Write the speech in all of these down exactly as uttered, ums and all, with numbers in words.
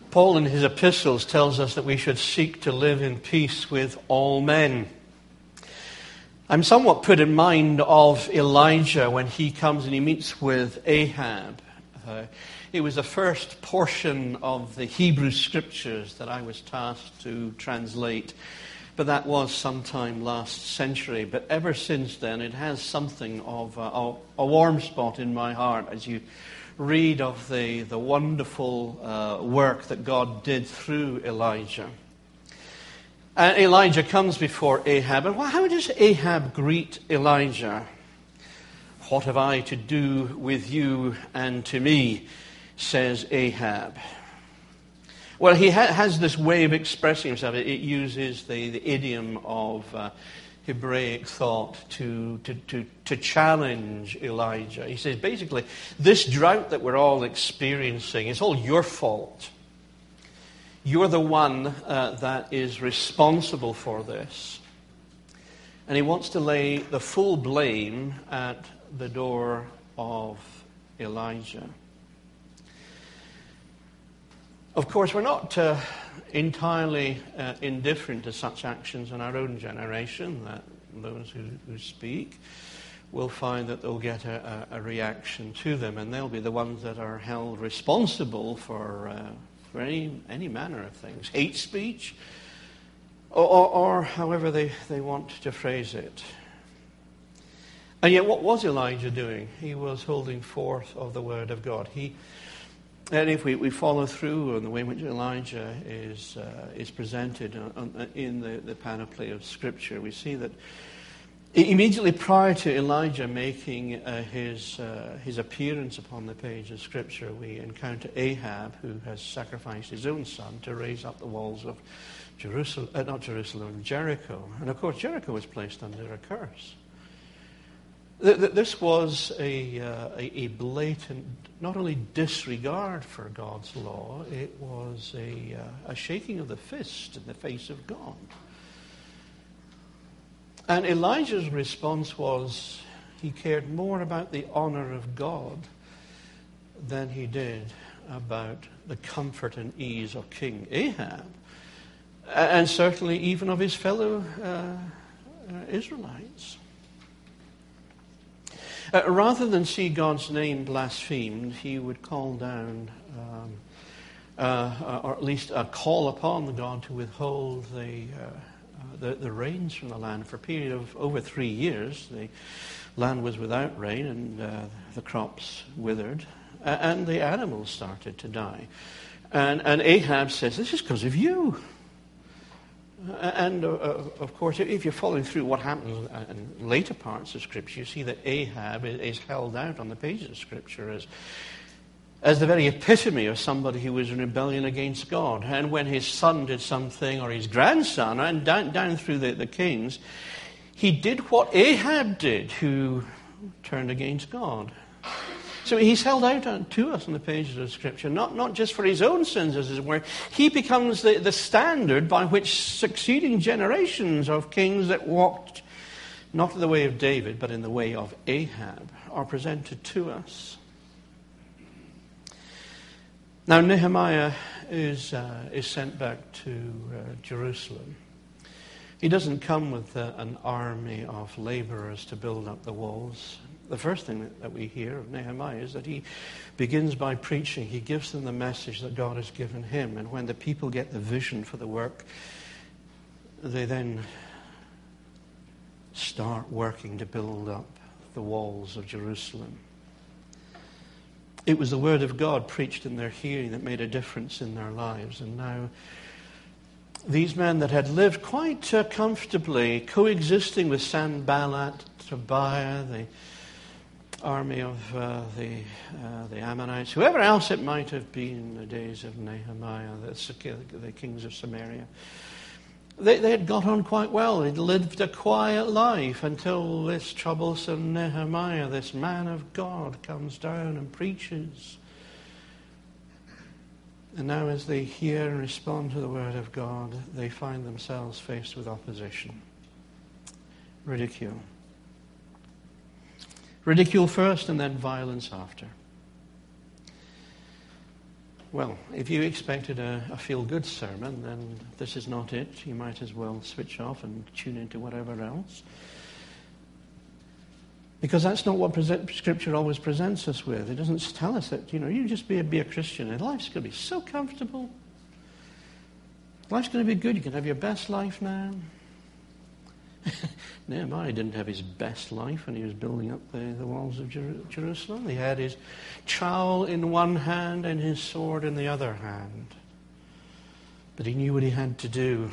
Paul in his epistles tells us that we should seek to live in peace with all men. I'm somewhat put in mind of Elijah when he comes and he meets with Ahab. Uh, it was the first portion of the Hebrew scriptures that I was tasked to translate. But that was sometime last century. But ever since then, it has something of a, a warm spot in my heart as you read of the, the wonderful uh, work that God did through Elijah. And Elijah comes before Ahab. And how does Ahab greet Elijah? "What have I to do with you and to me?" says Ahab. Well, he ha- has this way of expressing himself. It, it uses the, the idiom of uh, Hebraic thought to, to, to, to challenge Elijah. He says, basically, this drought that we're all experiencing is all your fault. You're the one uh, that is responsible for this. And he wants to lay the full blame at the door of Elijah. Of course, we're not uh, entirely uh, indifferent to such actions in our own generation. That those who, who speak will find that they'll get a, a reaction to them, and they'll be the ones that are held responsible for, uh, for any, any manner of things. Hate speech, or, or, or however they, they want to phrase it. And yet, what was Elijah doing? He was holding forth of the word of God. He And if we, we follow through on the way in which Elijah is uh, is presented on, on, in the, the panoply of Scripture, we see that immediately prior to Elijah making uh, his uh, his appearance upon the page of Scripture, we encounter Ahab, who has sacrificed his own son to raise up the walls of Jerusalem, uh, not Jerusalem, Jericho. And of course, Jericho was placed under a curse. This was a, uh, a blatant, not only disregard for God's law, it was a, uh, a shaking of the fist in the face of God. And Elijah's response was he cared more about the honor of God than he did about the comfort and ease of King Ahab, and certainly even of his fellow uh, uh, Israelites. Uh, rather than see God's name blasphemed, he would call down, um, uh, or at least uh, call upon God to withhold the, uh, uh, the the rains from the land for a period of over three years. The land was without rain, and uh, the crops withered, uh, and the animals started to die. And, and Ahab says, "This is because of you." And, uh, of course, if you're following through what happens in later parts of Scripture, you see that Ahab is held out on the pages of Scripture as, as the very epitome of somebody who was in rebellion against God. And when his son did something, or his grandson, and down, down through the, the kings, he did what Ahab did, who turned against God. So he's held out to us on the pages of Scripture, not, not just for his own sins, as it were. He becomes the, the standard by which succeeding generations of kings that walked not in the way of David, but in the way of Ahab, are presented to us. Now, Nehemiah is, uh, is sent back to uh, Jerusalem. He doesn't come with uh, an army of laborers to build up the walls. The first thing that, that we hear of Nehemiah is that he begins by preaching. He gives them the message that God has given him. And when the people get the vision for the work, they then start working to build up the walls of Jerusalem. It was the word of God preached in their hearing that made a difference in their lives. And now these men that had lived quite uh, comfortably, coexisting with Sanballat, Tobiah, the army of uh, the uh, the Ammonites, whoever else it might have been in the days of Nehemiah, the, the kings of Samaria, they, they had got on quite well. They'd lived a quiet life until this troublesome Nehemiah, this man of God, comes down and preaches. And now as they hear and respond to the word of God, they find themselves faced with opposition, ridicule. Ridicule first and then violence after. Well, if you expected a, a feel-good sermon, then this is not it. You might as well switch off and tune into whatever else. Because that's not what present, Scripture always presents us with. It doesn't tell us that, you know, you just be a, be a Christian and life's going to be so comfortable. Life's going to be good. You can have your best life now. Nehemiah didn't have his best life when he was building up the, the walls of Jer- Jerusalem. He had his trowel in one hand and his sword in the other hand. But he knew what he had to do.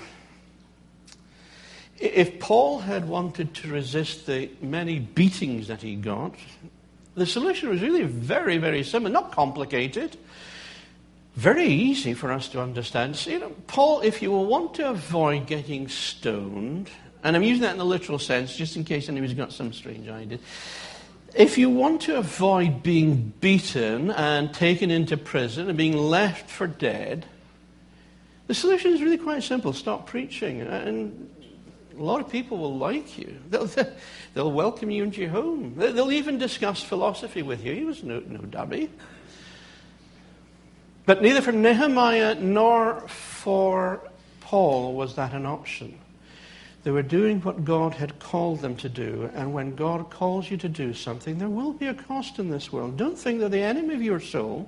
If Paul had wanted to resist the many beatings that he got, the solution was really very, very simple, not complicated. Very easy for us to understand. So, you know, Paul, if you will want to avoid getting stoned, and I'm using that in the literal sense, just in case anybody's got some strange idea. If you want to avoid being beaten and taken into prison and being left for dead, the solution is really quite simple. Stop preaching. And a lot of people will like you. They'll, they'll welcome you into your home. They'll even discuss philosophy with you. He was no, no dummy. But neither for Nehemiah nor for Paul was that an option. They were doing what God had called them to do. And when God calls you to do something, there will be a cost in this world. Don't think that the enemy of your soul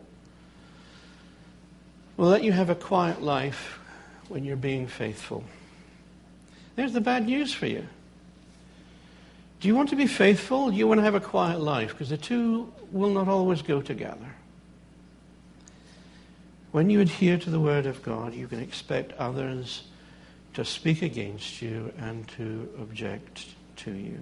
will let you have a quiet life when you're being faithful. There's the bad news for you. Do you want to be faithful? Do you want to have a quiet life? Because the two will not always go together. When you adhere to the Word of God, you can expect others to speak against you and to object to you.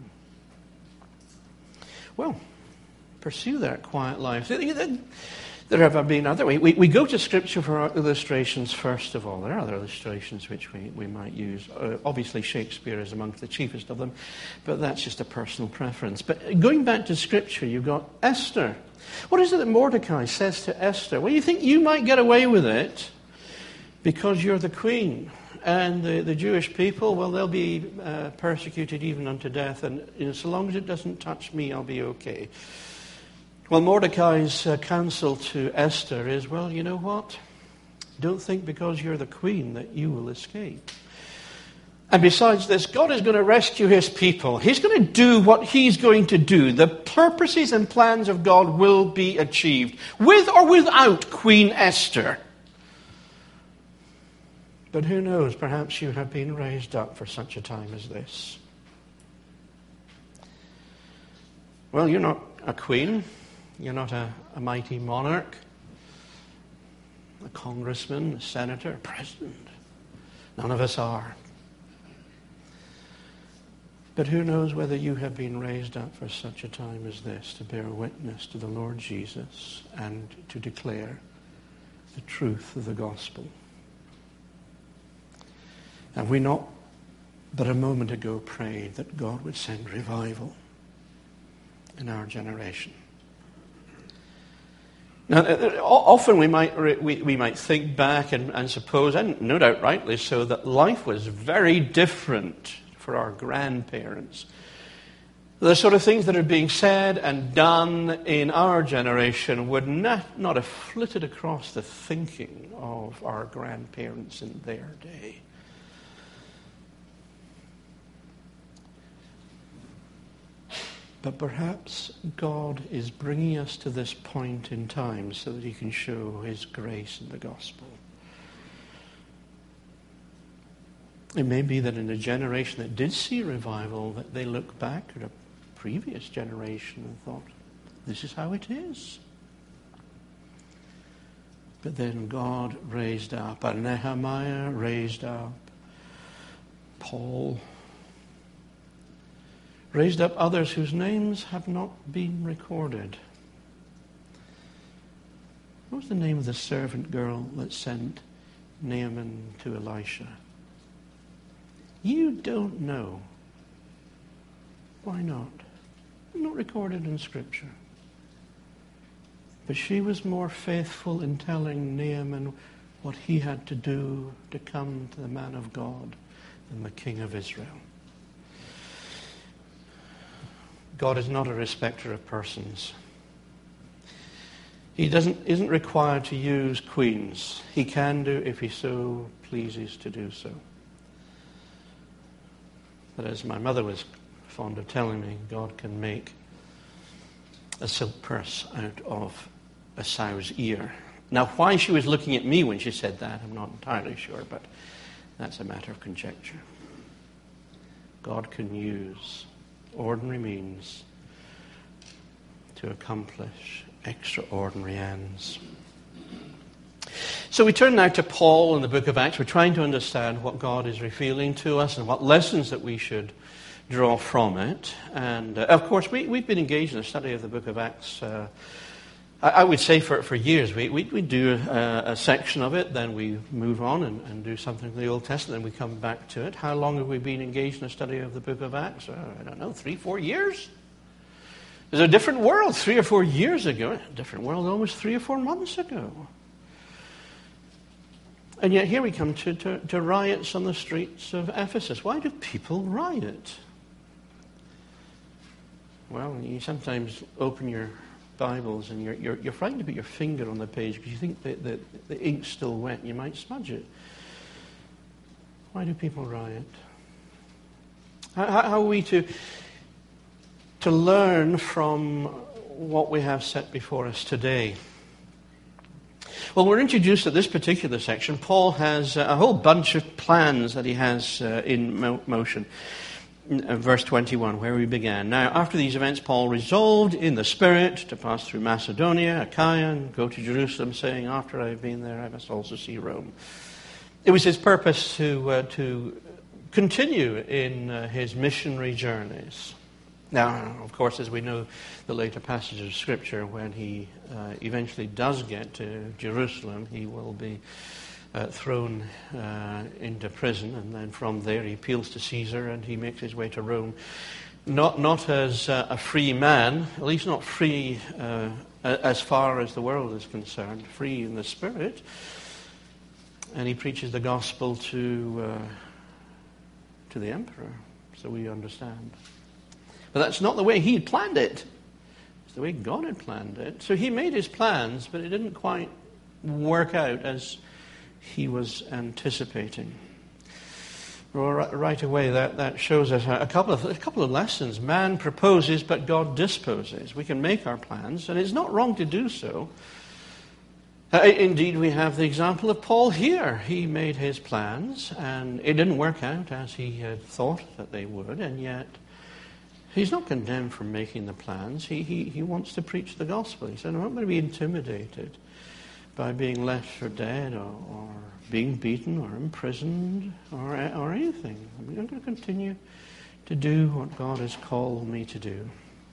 Well, pursue that quiet life. There have been other ways. We, we go to Scripture for our illustrations first of all. There are other illustrations which we, we might use. Uh, obviously, Shakespeare is amongst the chiefest of them, but that's just a personal preference. But going back to Scripture, you've got Esther. What is it that Mordecai says to Esther? Well, you think you might get away with it because you're the queen. And the, the Jewish people, well, they'll be uh, persecuted even unto death. And you know, so long as it doesn't touch me, I'll be okay. Well, Mordecai's uh, counsel to Esther is, well, you know what? Don't think because you're the queen that you will escape. And besides this, God is going to rescue his people. He's going to do what he's going to do. The purposes and plans of God will be achieved, with or without Queen Esther. But who knows, perhaps you have been raised up for such a time as this. Well, you're not a queen. You're not a, a mighty monarch, a congressman, a senator, a president. None of us are. But who knows whether you have been raised up for such a time as this to bear witness to the Lord Jesus and to declare the truth of the gospel. Have we not but a moment ago prayed that God would send revival in our generation? Now, often we might we, we might think back and, and suppose, and no doubt rightly so, that life was very different for our grandparents. The sort of things that are being said and done in our generation would not, not have flitted across the thinking of our grandparents in their day. But perhaps God is bringing us to this point in time so that he can show his grace in the gospel. It may be that in a generation that did see revival, that they look back at a previous generation and thought, this is how it is. But then God raised up, and Nehemiah raised up, Paul raised up others whose names have not been recorded. What was the name of the servant girl that sent Naaman to Elisha? You don't know. Why not? Not recorded in Scripture. But she was more faithful in telling Naaman what he had to do to come to the man of God than the king of Israel. God is not a respecter of persons. He doesn't, isn't required to use queens. He can do if he so pleases to do so. But as my mother was fond of telling me, God can make a silk purse out of a sow's ear. Now, why she was looking at me when she said that, I'm not entirely sure, but that's a matter of conjecture. God can use ordinary means to accomplish extraordinary ends. So we turn now to Paul in the book of Acts. We're trying to understand what God is revealing to us and what lessons that we should draw from it. And, uh, of course, we, we've been engaged in a study of the book of Acts, uh, I, I would say, for, for years. We, we, we do a, a section of it, then we move on and, and do something from the Old Testament, then we come back to it. How long have we been engaged in a study of the book of Acts? Uh, I don't know, three, four years? There's a different world three or four years ago, a different world almost three or four months ago. And yet here we come to, to, to riots on the streets of Ephesus. Why do people riot? Well, you sometimes open your Bibles and you're, you're, you're frightened to put your finger on the page because you think that the, the ink's still wet and you might smudge it. Why do people riot? How, how are we to... to learn from what we have set before us today? Well, we're introduced to this particular section. Paul has a whole bunch of plans that he has uh, in mo- motion. Uh, verse twenty-one, where we began. Now, after these events, Paul resolved in the Spirit to pass through Macedonia, Achaia, and go to Jerusalem, saying, after I have been there, I must also see Rome. It was his purpose to, uh, to continue in uh, his missionary journeys. Now, of course, as we know, the later passages of Scripture, when he uh, eventually does get to Jerusalem, he will be uh, thrown uh, into prison, and then from there he appeals to Caesar and he makes his way to Rome. Not not as uh, a free man, at least not free uh, as far as the world is concerned, free in the Spirit, and he preaches the gospel to uh, to the emperor, so we understand. But that's not the way he had planned it. It's the way God had planned it. So he made his plans, but it didn't quite work out as he was anticipating. Well, right away, that, that shows us a couple of a couple of lessons. Man proposes, but God disposes. We can make our plans, and it's not wrong to do so. Uh, indeed, we have the example of Paul here. He made his plans, and it didn't work out as he had thought that they would, and yet he's not condemned for making the plans. He, he, he wants to preach the gospel. He said, I'm not going to be intimidated by being left for dead or, or being beaten or imprisoned or, or anything. I'm going to continue to do what God has called me to do.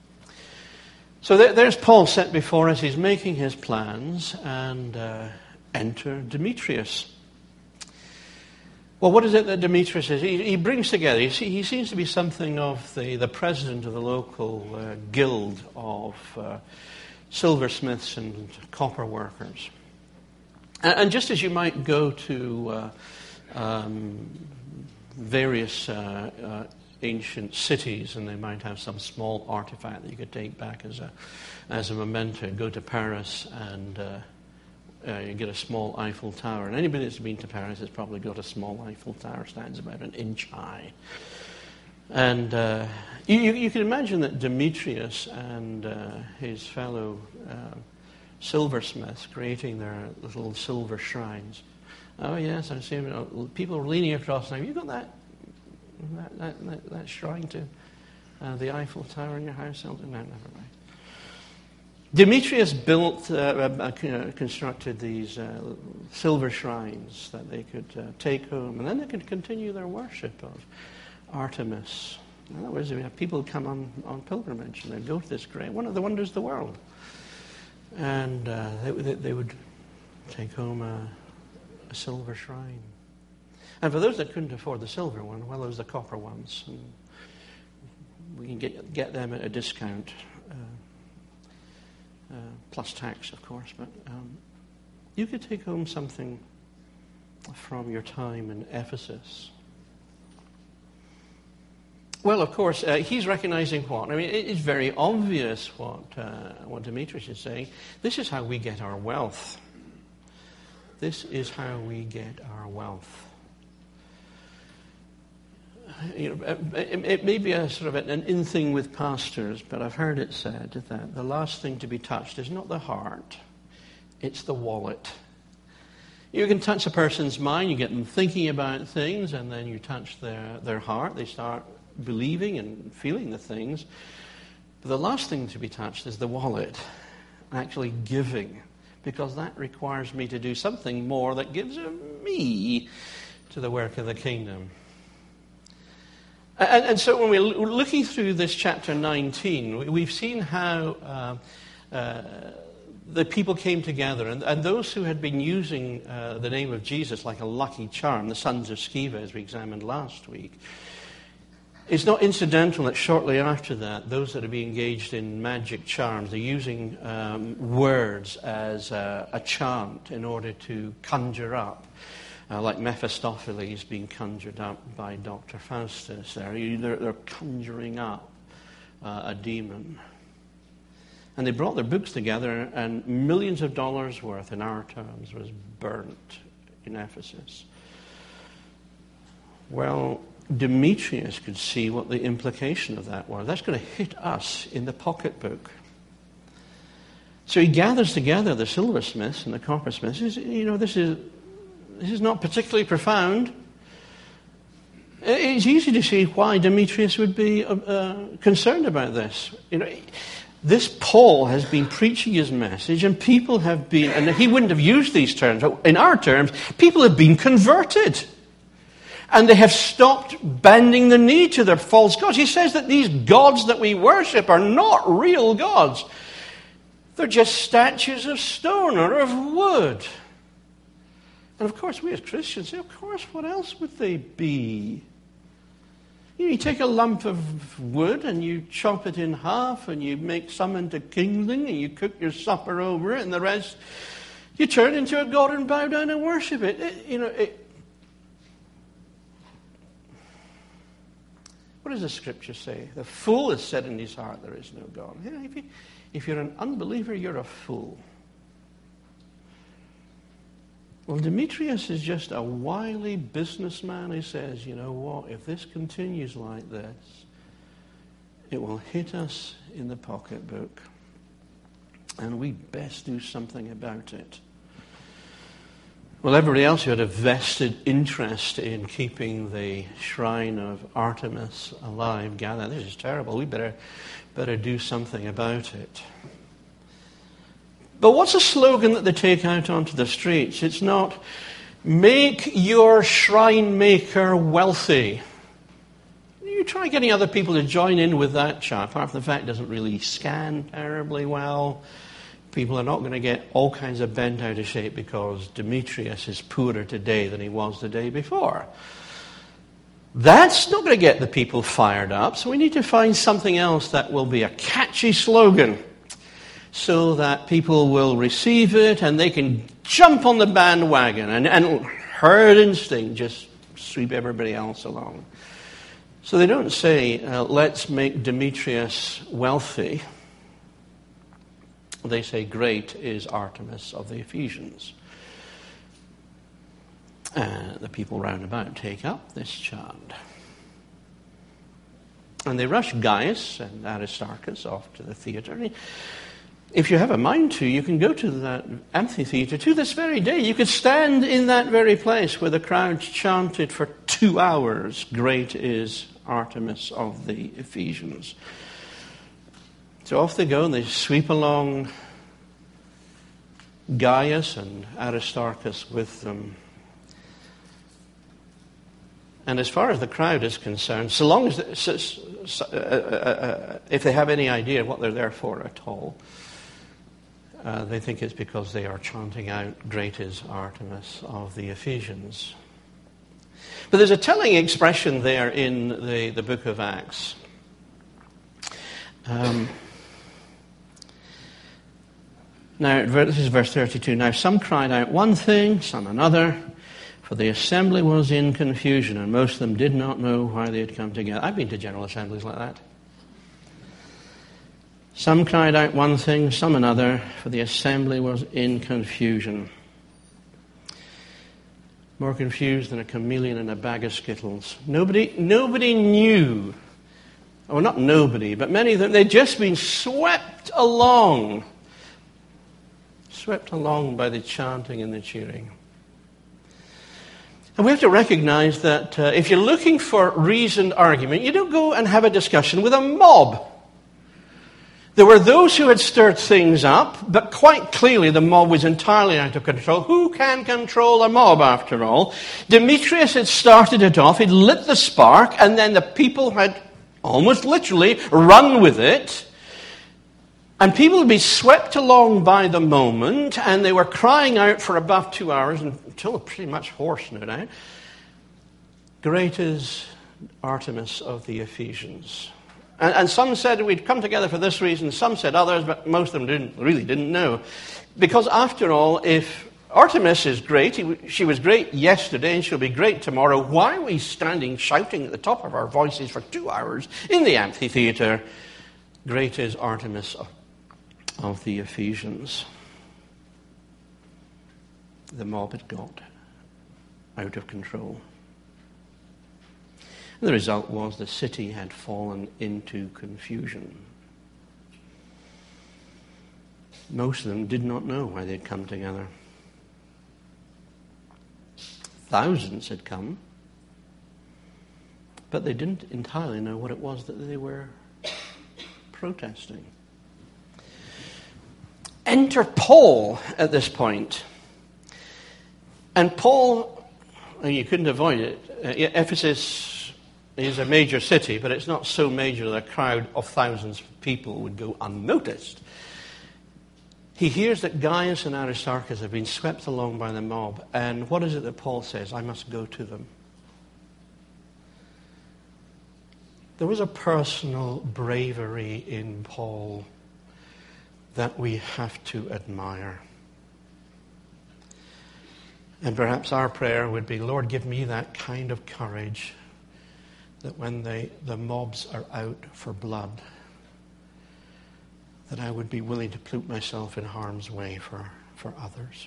So there, there's Paul set before us. He's making his plans, and uh, enter Demetrius. Well, what is it that Demetrius is? He, he brings together, he, he seems to be something of the, the president of the local uh, guild of uh, silversmiths and copper workers. And, and just as you might go to uh, um, various uh, uh, ancient cities, and they might have some small artifact that you could take back as a as a memento, go to Paris and uh, Uh, you get a small Eiffel Tower. And anybody that's been to Paris has probably got a small Eiffel Tower, stands about an inch high. And uh, you, you, you can imagine that Demetrius and uh, his fellow uh, silversmiths creating their little silver shrines. Oh yes, I see people are leaning across now. Have you got that that, that, that, that shrine to uh, the Eiffel Tower in your house? No, never mind. Demetrius built, uh, uh, constructed these uh, silver shrines that they could uh, take home, and then they could continue their worship of Artemis. In other words, we have people come on, on pilgrimage, and they'd go to this great, one of the wonders of the world. And uh, they, they would take home a, a silver shrine. And for those that couldn't afford the silver one, well, there was the copper ones. And we can get, get them at a discount. Uh, Uh, plus tax, of course, but um, you could take home something from your time in Ephesus. Well, of course, uh, he's recognizing what? I mean, it is very obvious what, uh, what Demetrius is saying. This is how we get our wealth. This is how we get our wealth. You know, it, it may be a sort of an in thing with pastors, but I've heard it said that the last thing to be touched is not the heart, it's the wallet. You can touch a person's mind, you get them thinking about things, and then you touch their, their heart. They start believing and feeling the things. But the last thing to be touched is the wallet, actually giving, because that requires me to do something more that gives me to the work of the kingdom. And, and so when we're looking through this chapter nineteen, we've seen how uh, uh, the people came together, and, and those who had been using uh, the name of Jesus like a lucky charm, the sons of Sceva, as we examined last week. It's not incidental that shortly after that, those that are being engaged in magic charms, they're using um, words as uh, a chant in order to conjure up, uh, like Mephistopheles being conjured up by Doctor Faustus. There, they're, they're conjuring up uh, a demon. And they brought their books together, and millions of dollars worth, in our terms, was burnt in Ephesus. Well, Demetrius could see what the implication of that was. That's going to hit us in the pocketbook. So he gathers together the silversmiths and the coppersmiths. You know, this is this is not particularly profound. It's easy to see why Demetrius would be uh, concerned about this. You know, this Paul has been preaching his message, and people have been, and he wouldn't have used these terms, but in our terms, people have been converted. And they have stopped bending the knee to their false gods. He says that these gods that we worship are not real gods. They're just statues of stone or of wood. And of course, we as Christians say, of course, what else would they be? You, know, you take a lump of wood and you chop it in half and you make some into kindling and you cook your supper over it, and the rest you turn into a god and bow down and worship it. it you know, it, What does the scripture say? The fool has said in his heart, there is no God. You know, if, you, if you're an unbeliever, you're a fool. Well, Demetrius is just a wily businessman who says, you know what, if this continues like this, it will hit us in the pocketbook, and we best do something about it. Well, everybody else who had a vested interest in keeping the shrine of Artemis alive gathered, this is terrible, we better, better do something about it. But what's a slogan that they take out onto the streets? It's not, make your shrine maker wealthy. You try getting other people to join in with that chant, apart from the fact it doesn't really scan terribly well. People are not going to get all kinds of bent out of shape because Demetrius is poorer today than he was the day before. That's not going to get the people fired up, so we need to find something else that will be a catchy slogan so that people will receive it and they can jump on the bandwagon and, and herd instinct just sweep everybody else along. So they don't say, uh, let's make Demetrius wealthy. They say, great is Artemis of the Ephesians. Uh, the people round about take up this chant. And they rush Gaius and Aristarchus off to the theatre. I mean, if you have a mind to, you can go to that amphitheatre to this very day. You could stand in that very place where the crowd chanted for two hours, great is Artemis of the Ephesians. So off they go, and they sweep along, Gaius and Aristarchus with them. And as far as the crowd is concerned, so long as, they, so, so, uh, uh, uh, if they have any idea what they're there for at all, uh, they think it's because they are chanting out, great is Artemis of the Ephesians. But there's a telling expression there in the, the book of Acts. Um, now, this is verse thirty-two. Now, some cried out one thing, some another, For the assembly was in confusion, and most of them did not know why they had come together. I've been to general assemblies like that. Some cried out one thing, some another, for the assembly was in confusion. More confused than a chameleon in a bag of skittles. Nobody, nobody knew, or not nobody, but many of them, they'd just been swept along, swept along by the chanting and the cheering. And we have to recognize that uh, if you're looking for reasoned argument, you don't go and have a discussion with a mob. There were those who had stirred things up, but quite clearly the mob was entirely out of control. Who can control a mob, after all? Demetrius had started it off, he'd lit the spark, and then the people had almost literally run with it. And people would be swept along by the moment, and they were crying out for about two hours, until pretty much hoarse, no doubt. Great is Artemis of the Ephesians. And, and some said we'd come together for this reason, some said others, but most of them didn't really didn't know. Because after all, if Artemis is great, he, she was great yesterday and she'll be great tomorrow, why are we standing shouting at the top of our voices for two hours in the amphitheater? Great is Artemis of of the Ephesians. The mob had got out of control. And the result was the city had fallen into confusion. Most of them did not know why they'd come together. Thousands had come, but they didn't entirely know what it was that they were protesting. Enter Paul at this point. And Paul, you couldn't avoid it. Ephesus is a major city, but it's not so major that a crowd of thousands of people would go unnoticed. He hears that Gaius and Aristarchus have been swept along by the mob. And what is it that Paul says? I must go to them. There was a personal bravery in Paul that we have to admire. And perhaps our prayer would be, Lord, give me that kind of courage that when they, the mobs are out for blood, that I would be willing to put myself in harm's way for, for others.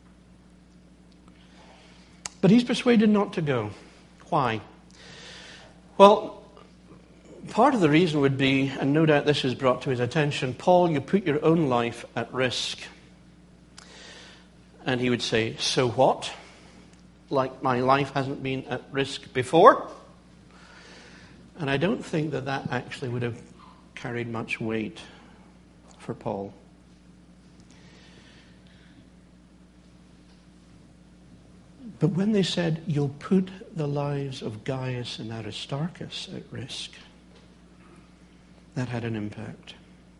But he's persuaded not to go. Why? Well, part of the reason would be, and no doubt this is brought to his attention, Paul, you put your own life at risk. And he would say, so what? Like my life hasn't been at risk before? And I don't think that that actually would have carried much weight for Paul. But when they said, you'll put the lives of Gaius and Aristarchus at risk, that had an impact.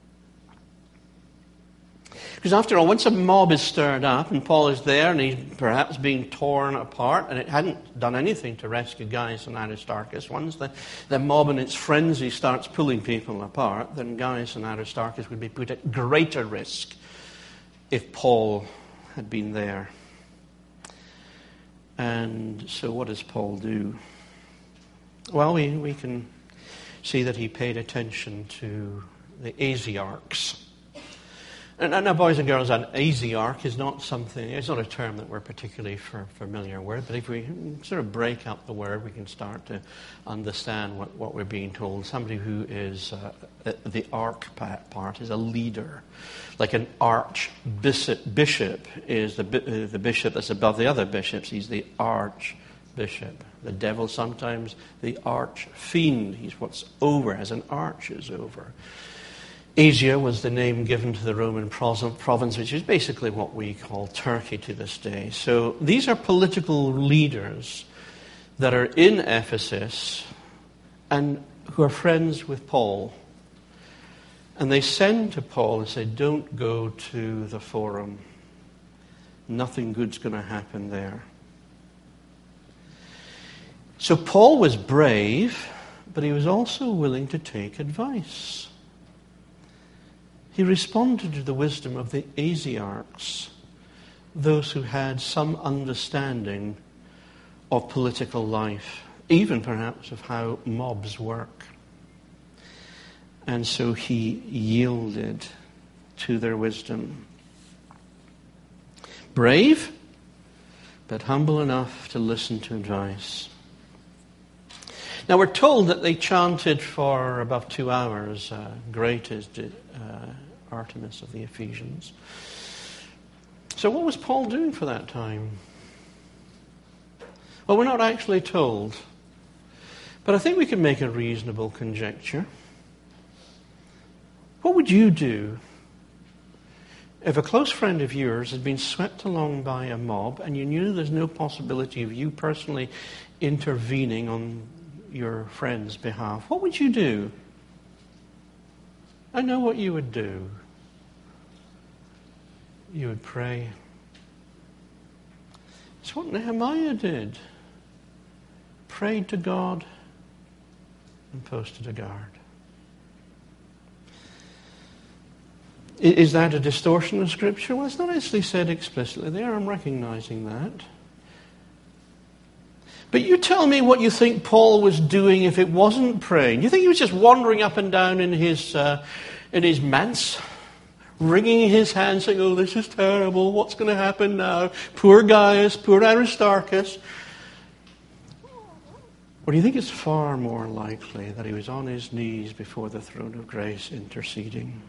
Because after all, once a mob is stirred up and Paul is there and he's perhaps being torn apart, and it hadn't done anything to rescue Gaius and Aristarchus, once the, the mob in its frenzy starts pulling people apart, then Gaius and Aristarchus would be put at greater risk if Paul had been there. And so what does Paul do? Well, we, we can see that he paid attention to the Asiarchs. And now, boys and girls, an Asiarch is not something, it's not a term that we're particularly for, familiar with, but if we sort of break up the word, we can start to understand what, what we're being told. Somebody who is, uh, the arch part is a leader. Like an archbishop bishop is the, the bishop that's above the other bishops. He's the archbishop. The devil sometimes the arch-fiend. He's what's over, as an arch is over. Asia was the name given to the Roman province, which is basically what we call Turkey to this day. So these are political leaders that are in Ephesus and who are friends with Paul. And they send to Paul and say, don't go to the forum. Nothing good's going to happen there. So Paul was brave, but he was also willing to take advice. He responded to the wisdom of the Asiarchs, those who had some understanding of political life, even perhaps of how mobs work. And so he yielded to their wisdom. Brave, but humble enough to listen to advice. Now we're told that they chanted for about two hours, uh, great is uh, Artemis of the Ephesians. So what was Paul doing for that time? Well, we're not actually told, but I think we can make a reasonable conjecture. What would you do if a close friend of yours had been swept along by a mob and you knew there's no possibility of you personally intervening on your friend's behalf? What would you do? I know what you would do. You would pray. It's what Nehemiah did. Prayed to God and posted a guard. Is that a distortion of Scripture? Well, it's not actually said explicitly there. I'm recognizing that. But you tell me what you think Paul was doing if it wasn't praying. You think he was just wandering up and down in his uh, in his manse, wringing his hands, saying, "Oh, this is terrible. What's going to happen now? Poor Gaius, poor Aristarchus." Or do you think it's far more likely that he was on his knees before the throne of grace interceding?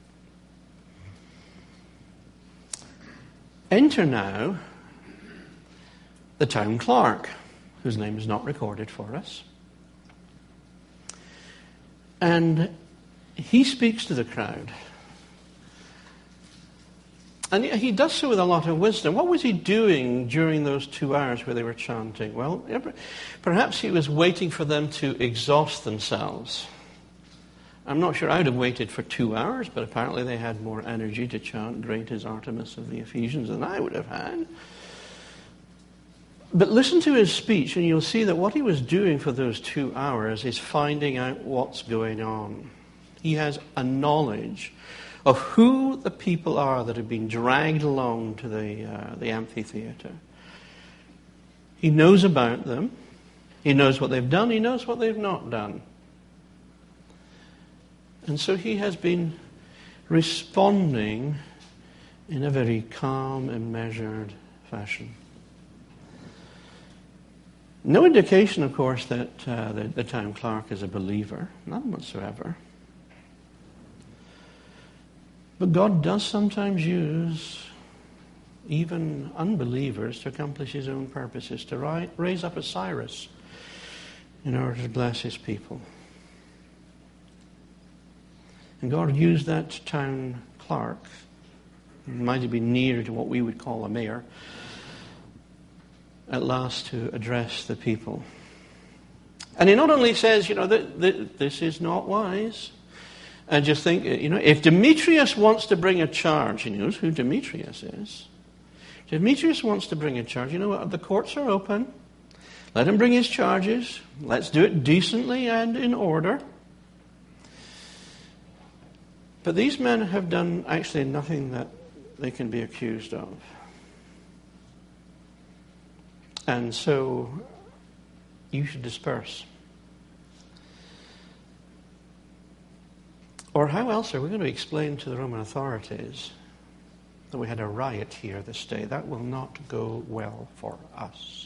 Enter now the town clerk, whose name is not recorded for us. And he speaks to the crowd. And he does so with a lot of wisdom. What was he doing during those two hours where they were chanting? Well, perhaps he was waiting for them to exhaust themselves. I'm not sure I would have waited for two hours, but apparently they had more energy to chant "Great is Artemis of the Ephesians" than I would have had. But listen to his speech and you'll see that what he was doing for those two hours is finding out what's going on. He has a knowledge of who the people are that have been dragged along to the, uh, the amphitheater. He knows about them. He knows what they've done. He knows what they've not done. And so he has been responding in a very calm and measured fashion. No indication, of course, that uh, the, the town clerk is a believer. None whatsoever. But God does sometimes use even unbelievers to accomplish his own purposes, to ri- raise up a Cyrus in order to bless his people. And God used that town clerk, might have been near to what we would call a mayor, at last to address the people. And he not only says, you know, that, that this is not wise. And just think, you know, if Demetrius wants to bring a charge, he knows who Demetrius is. If Demetrius wants to bring a charge, you know what, the courts are open. Let him bring his charges. Let's do it decently and in order. But these men have done actually nothing that they can be accused of. And so you should disperse. Or how else are we going to explain to the Roman authorities that we had a riot here this day? That will not go well for us.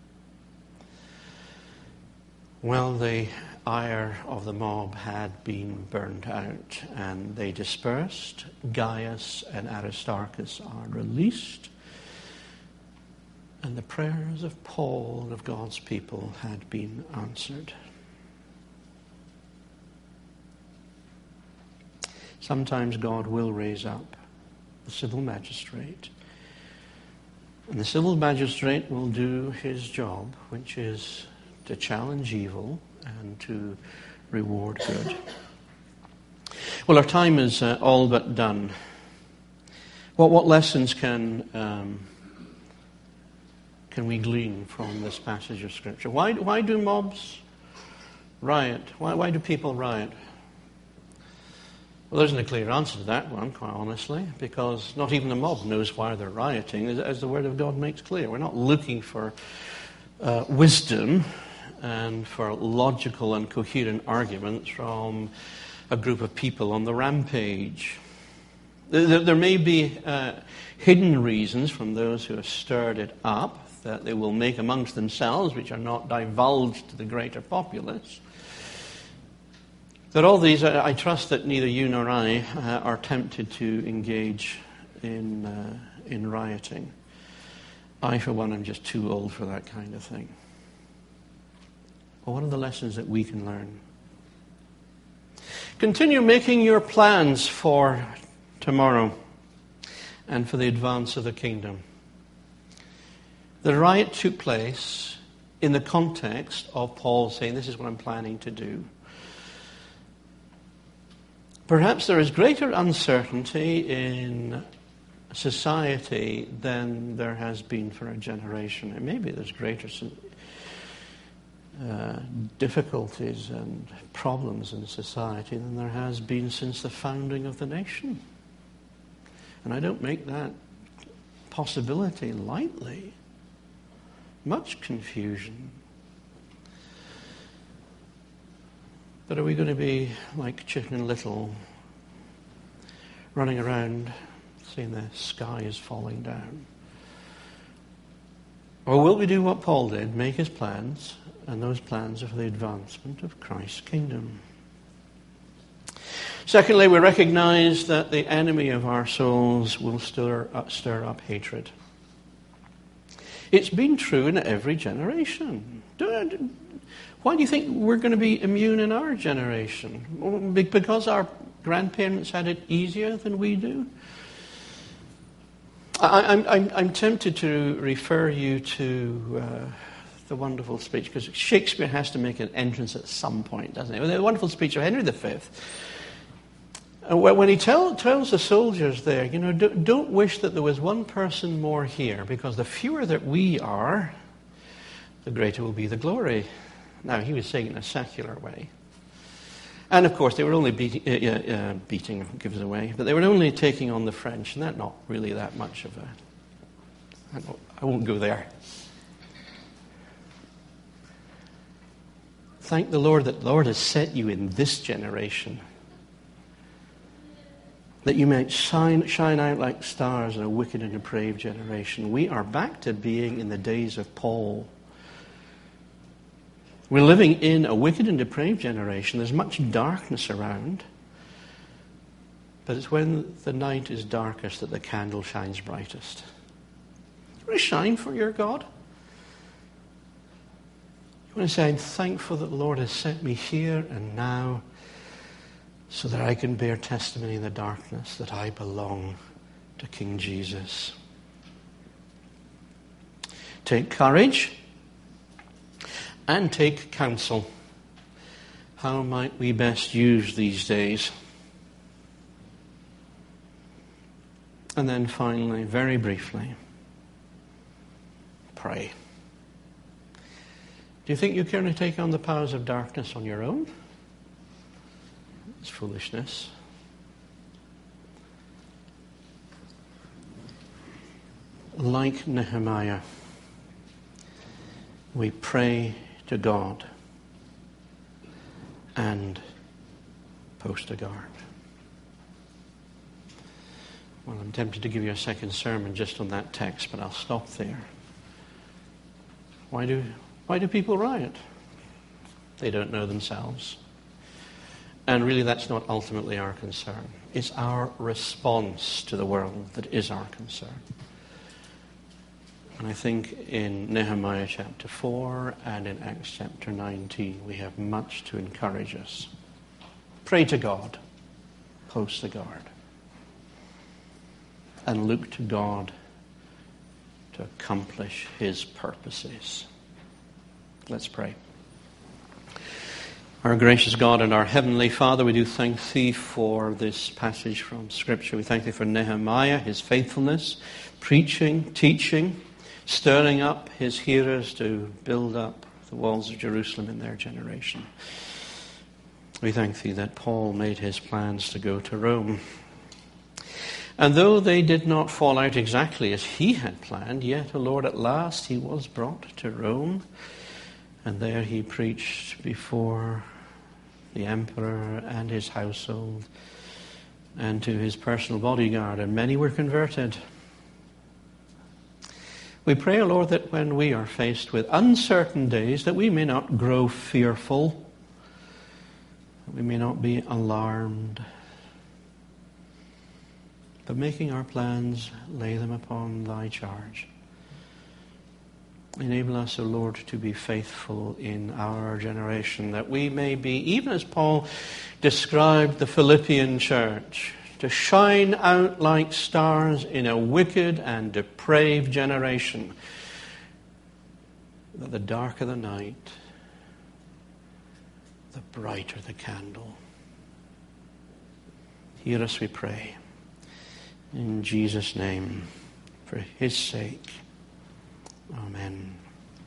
Well, the ire of the mob had been burned out, and they dispersed. Gaius and Aristarchus are released, and the prayers of Paul and of God's people had been answered. Sometimes God will raise up the civil magistrate, and the civil magistrate will do his job, which is to challenge evil and to reward good. Well, our time is uh, all but done. What what lessons can um, can we glean from this passage of Scripture? Why why do mobs riot? Why why do people riot? Well, there isn't a clear answer to that one, quite honestly, because not even the mob knows why they're rioting, as, as the Word of God makes clear. We're not looking for uh, wisdom and for logical and coherent arguments from a group of people on the rampage. There, there may be uh, hidden reasons from those who have stirred it up that they will make amongst themselves, which are not divulged to the greater populace. That all these, I, I trust that neither you nor I uh, are tempted to engage in uh, in rioting. I, for one, am just too old for that kind of thing. But what are the lessons that we can learn? Continue making your plans for tomorrow and for the advance of the kingdom. The riot took place in the context of Paul saying, this is what I'm planning to do. Perhaps there is greater uncertainty in society than there has been for a generation. And maybe there's greater uh, difficulties and problems in society than there has been since the founding of the nation. And I don't make that possibility lightly. Much confusion. But are we going to be like Chicken Little, running around seeing the sky is falling down? Or will we do what Paul did, make his plans, and those plans are for the advancement of Christ's kingdom? Secondly, we recognize that the enemy of our souls will stir up, stir up hatred. It's been true in every generation. Why do you think we're going to be immune in our generation? Because our grandparents had it easier than we do? I, I'm, I'm, I'm tempted to refer you to uh, the wonderful speech, because Shakespeare has to make an entrance at some point, doesn't he? The wonderful speech of Henry the Fifth. When he tell, tells the soldiers there, you know, don't, don't wish that there was one person more here, because the fewer that we are, the greater will be the glory. Now, he was saying it in a secular way. And, of course, they were only beating, uh, uh, beating gives away, but they were only taking on the French, and that's not really that much of a... I, don't, I won't go there. Thank the Lord that the Lord has set you in this generation, that you might shine, shine out like stars in a wicked and depraved generation. We are back to being in the days of Paul. We're living in a wicked and depraved generation. There's much darkness around. But it's when the night is darkest that the candle shines brightest. You want to shine for your God? You want to say, I'm thankful that the Lord has set me here and now, so that I can bear testimony in the darkness that I belong to King Jesus. Take courage and take counsel. How might we best use these days? And then finally, very briefly, pray. Do you think you can take on the powers of darkness on your own? It's foolishness. Like Nehemiah, we pray to God and post a guard. Well, I'm tempted to give you a second sermon just on that text, but I'll stop there. Why do, why do people riot? They don't know themselves. And really, that's not ultimately our concern. It's our response to the world that is our concern. And I think in Nehemiah chapter four and in Acts chapter nineteen, we have much to encourage us. Pray to God. Post the guard. And look to God to accomplish His purposes. Let's pray. Our gracious God and our Heavenly Father, we do thank Thee for this passage from Scripture. We thank Thee for Nehemiah, his faithfulness, preaching, teaching, stirring up his hearers to build up the walls of Jerusalem in their generation. We thank Thee that Paul made his plans to go to Rome. And though they did not fall out exactly as he had planned, yet, O Lord, at last he was brought to Rome, and there he preached before the emperor and his household and to his personal bodyguard, and many were converted. We pray, O Lord, that when we are faced with uncertain days, that we may not grow fearful, that we may not be alarmed, but making our plans, lay them upon thy charge. Enable us, O Lord, to be faithful in our generation, that we may be, even as Paul described the Philippian church, to shine out like stars in a wicked and depraved generation, that the darker the night, the brighter the candle. Hear us, we pray. In Jesus' name, for his sake. Amen.